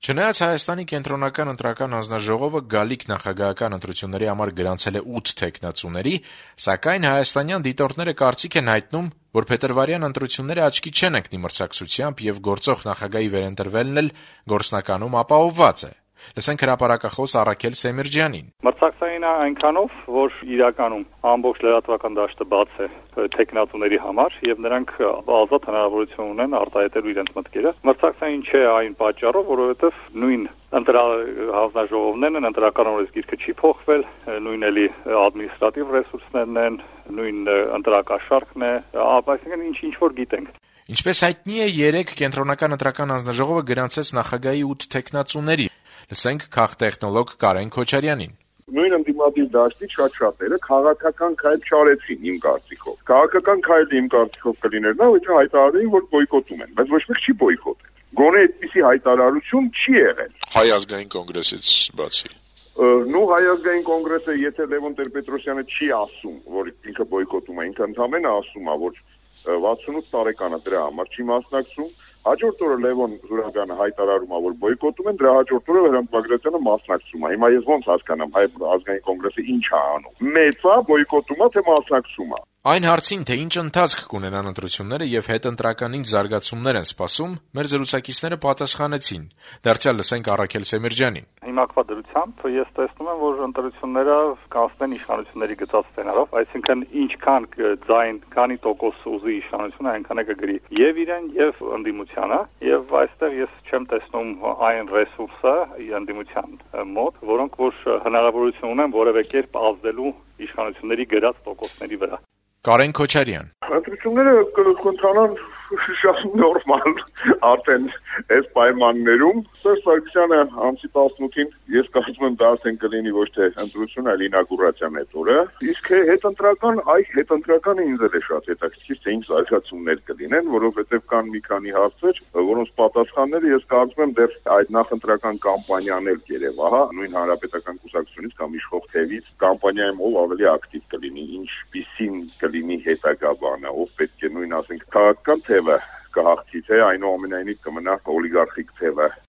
Չնայած Հայաստանի կենտրոնական ընտրական հանձնաժողովը գալիք նախագահական ընտրությունների համար գրանցել է 8 թեկնածուների, սակայն հայաստանյան դիտորդները կարծիք են հայտնում, որ փետրվարյան ընտրությունները աչքի չեն ընկնի մրցակցությամբ եւ գործող նախագահի վերընտրվելն էլ գործնականում ապահովված է։ Լսենք հրապարակախոս Առաքել Սեմիրջյանին. Մրցակցային այնքանով, որ իրականում ամբողջ լրատվական դաշտը բաց է թեկնածուների համար եւ նրանք ազատ հնարավորություն ունեն արտահայտելու իրենց մտքերը։ Մրցակցային չէ այն պատճառով, որովհետեւ նույն հանձնաժողովներն ընտրական օրենսգիրքը չի փոխվել, նույն էլի ադմինիստրատիվ ռեսուրսներն են, նույն ընտրակաշարքն է, այսինքն ինչ որ գիտենք։ Ինչպես հայտնի է, 3 կենտրոնական ընտրական հանձնաժողովը գրանցեց նախագահի 8 թեկնածուների։ Լսենք քաղտեխնոլոգ Կարեն Քոչարյանին. Նույն ընդդիմադիր դաշտի շատերը քաղաքական քայլ չարեցին իմ կարծիքով։ Քաղաքական քայլը իմ կարծիքով կլիներ նա, որ հայտարարեին, որ բոյկոտում են, բայց ոչ մեկ չի բոյկոտել։ Գոնե այդպիսի հայտարարություն չի եղել։ Հայ ազգային կոնգրեսից բացի։ Հայ ազգային կոնգրեսը, եթե Լևոն Տեր-Պետրոսյանը չի ասում, որ ինքը բոյկոտում է, ինքը ընդհանրապես ասում է, որ 68 տարեկանը դրա համար չի մասնակցում։ Հաջորդ օրը Լևոն Զուրաբյանը հայտարարում է, որ բոյկոտում են, դրա հաջորդ օրը Հրանտ Բագրատյանը մասնակցում է։ Հիմա ես ոնց հասկանամ, Հայ ազգային կոնգրեսը ինչ է անում։ Մեծ է, բոյկոտում է, թե մասնակցում է։ Այն հարցին, թե ինչ ընթացք կունենան ընտրությունները եւ հետընտրական ինչ զարգացումներ են սպասում, մեր զրուցակիցները պատասխանեցին։ Դարձյալ լսենք Առաքել Սեմիրջյանին. Հիմակվա դրությամբ ես տեսնում եմ, որ ընտրությունները կանցնեն իշխանությունների գծած սցենարով, այսինքն ինչքան ձայն, քանի տոկոս ուզի իշխանությունը, այնքան է կգրի եւ իրեն եւ ընդդիմությանը, եւ այստեղ ես չեմ տեսնում այն ռեսուրսը ընդդիմության մոտ, որոնք որ հնարավորություն ունեն որևէ կերպ ազդելու իշխանությունների գրած տոկոսների վրա։ Կարեն Քոչարյան. Ընտրությունները կընթանան շատ նորմալ արդեն այս պայմաններում։ Սերժ Սարգսյանը ամսի 18-ին ես կարծում եմ դասեն կլինի ոչ թե ընտրություն, այլ ինագուրացիան այդ օրը։ Իսկ հետընտրականը ինձ էլ է շատ հետաքրքիր, թե ինչ զարգացումներ կլինեն, որովհետև կան մի քանի հարցեր, որոնց պատասխանները ես կարծում եմ դեռ այդ նախընտրական կամպանիան էլ կերևա, նույն հանրապետական կուսակցությունից կամ իշխող թևից կամպանիայում ով ավելի ակտիվ կլինի, ինչպիսին կլինի հետագա բանը, ով պետք է նույն ասենք քաղաքական թևը կհաղթի, թե այնուամենայնիվ կմնա օլիգարխիկ թևը